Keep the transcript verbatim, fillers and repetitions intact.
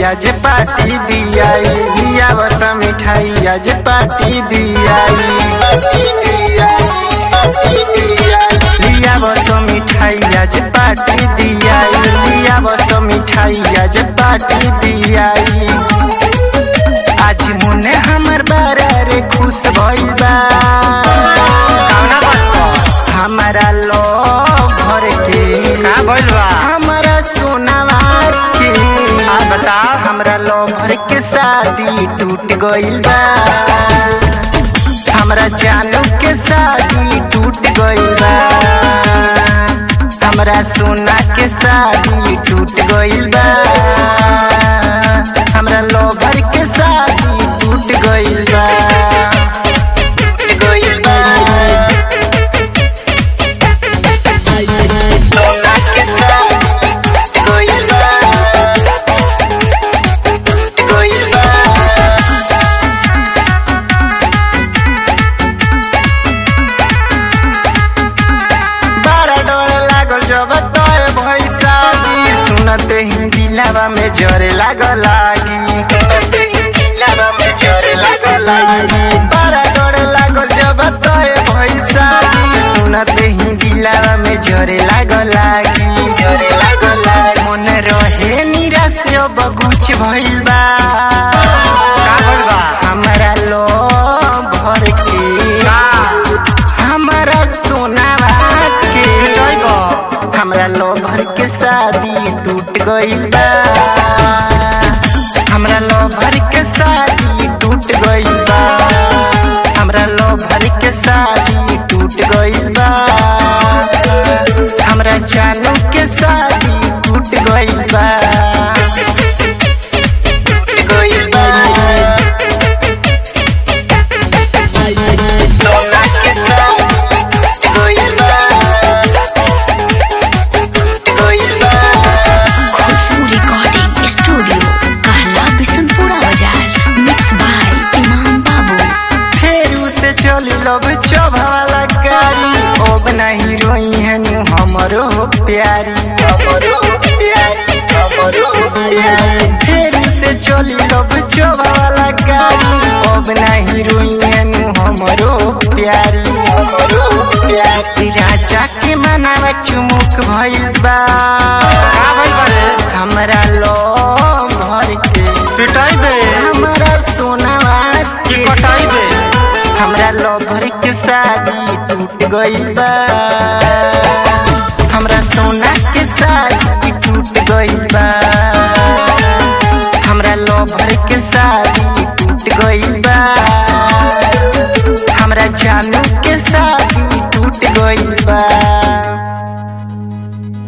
आज पार्टी दियाई, दिया बस मिठाई आज पार्टी दियाई, लिया बस मिठाई आज पार्टी दियाई, लिया बस मिठाई आज पार्टी दियाई। आज मुन्ने हमर बारा रे खुश भइल बा, हमारा लो भर के का भइल बा हमारा सोनावा के, आ बता हमरा लो भर के शादी टूट गइल बा, हमरा जानू के शादी टूट गइल बा, हमरा सोना के शादी टूट गइल बा, हमरा लो भर के शादी टूट गइल बा, टूट गइल बा। सोना के शादी टूट गइल बा, टूट गइल बा। बड़ा डर लागल जब तोर भई शादी, सुनते ही दिलवा में जरे लागल लागी, सुनते ही दिलवा में जरे लागल लागी। बड़ा डर लागल जब तोर भई शादी, सुनते ही दिलवा में जरे लागल लागी, जरे लागल लागी। मन रहे निराश अब कुछ भइल बा, का भइल बा हमरा लो भर के हमारा सोनावा के, हमरा लो भर के शादी टूट गइल बा, हमरा लो भर के शादी टूट गइल बा, हमरा लो भर के शादी टूट गइल बा, हमरा जानू के शादी टूट गइल बा, टूट गइल बा। सोना के शादी टूट गइल बा, टूट गइल बा। खुशबू रिकॉर्डिंग स्टूडियो कहला बिशनपुरा बाजार, मिक्स बाय इमाम बाबू। फेरू से चली लब चौभाला गाड़ी, अब नहीं रोई है नु हमरो प्यारी, हमरो प्यारी, हमरो प्यारी। फेरू से चली लब चौभाला गाड़ी, अब नहीं रोई है नु हमरो प्यारी, हमरो प्यारी। राजा के मनावा चुमुक भइल बा, का भइल बा रे हमरा लो भर के पिटाई बे हमरा सोनावा की के कटाई बे हमरा लो भर के शादी टूट गइल बा, हमरा सोना के शादी टूट गइल बा, हमरा लो भर के शादी टूट गइल बा, हमरा जानू के शादी टूट गइल बा।